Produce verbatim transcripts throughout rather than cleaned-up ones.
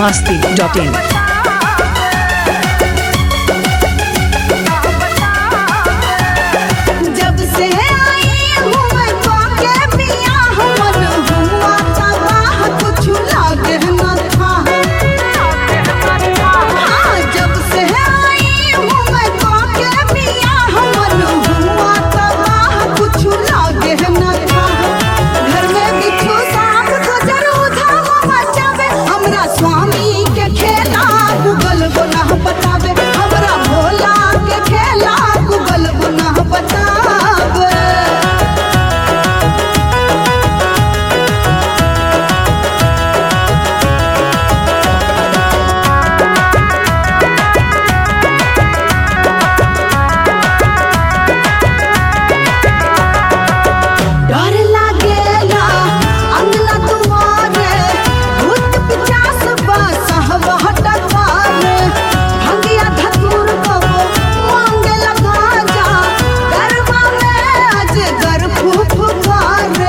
masti dot in. जब से आई हूँ मैं पाके पिया हमन हुआ तबाह कुछ लागे न था। हाँ, जब से आई हूँ मैं पाके पिया हमन हुआ तबाह कुछ लागे न था। घर में बिच्छू सांप गुजर उधाव मचावे हमरा स्वामी के खेला गूगल गुनाह बतावे। हमरा भोला के खेला गूगल गुनाह बतावे। डर लागेला अंगना दुआरे भूत पिचास बसहवा टकारे। भंगिया धतूर कबो मांगे लगा जा गरबा में अजगर फुफकारे।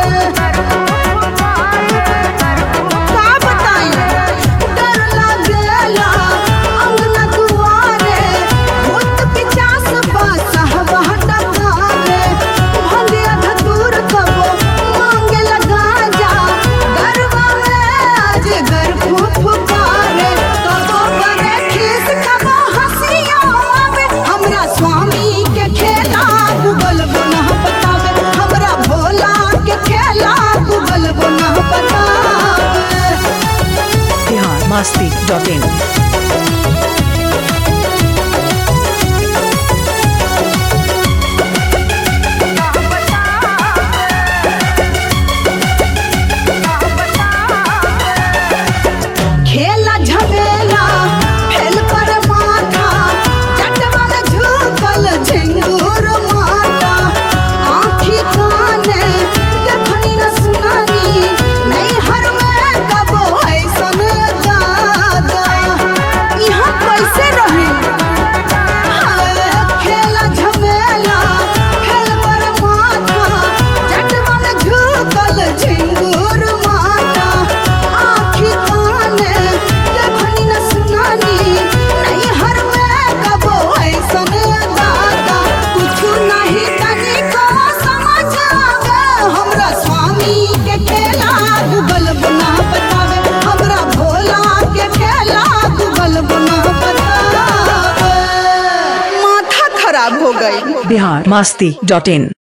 का बताई डर लागेला अंगना दुआरे भूत पिचास बसहवा टकारे। भंगिया धतूर कबो मांगे लगा जा गरबा में अजगर फुफकारे। कबो करे खीस कबो हंसिया आवे हमरा स्वामी के खेला गूगल गुनाह बतावे। हमरा भोला के खेला गूगल गुनाह बतावे। Bihar masti dot in. खेला झमेला फेल पर माथा चटवा में झुकल झिंगुर माता। आँखी काने देखनी न सुनानी नहीं हर में कबो ऐसन दादा। यहाँ कैसे रहे खेला झमेला फेल पर माथा चटवा में झुकल झिंगुर माता। आँखी काने देखनी न सुनानी नहीं हर में कबो ऐसन दादा। कुछु नहीं तनिको समझ आवे हमरा स्वामी के खेला गूगल गुनाह बतावे। हमरा भोला के खेला गूगल गुनाह बतावे। माथा खराब हो गई। Bihar masti dot in.